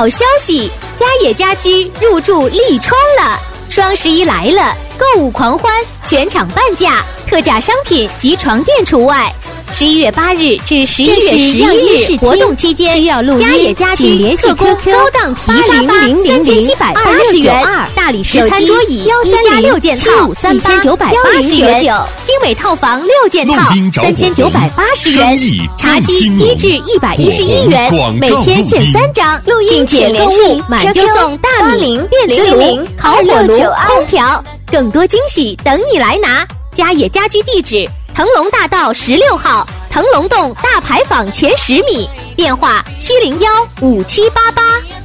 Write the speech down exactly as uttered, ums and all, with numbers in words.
好消息，嘉野家居入驻利川了！双十一来了，购物狂欢，全场半价，特价商品及床垫除外。十一月八日至十一月十一日活动期间，需要录音，嘉野家居特供高档皮沙发三千七百八十元，大理石餐桌椅一加六件套一千九百八十元，精美套房六件套三千九百八十元，茶几低至一百一十一元，每天限三张，并且联系买就送大米、电磁炉、烤火炉、空调，更多惊喜等你来拿！嘉野家居地址：腾龙大道十六号，腾龙洞大牌坊前十米，电话七零幺五七八八。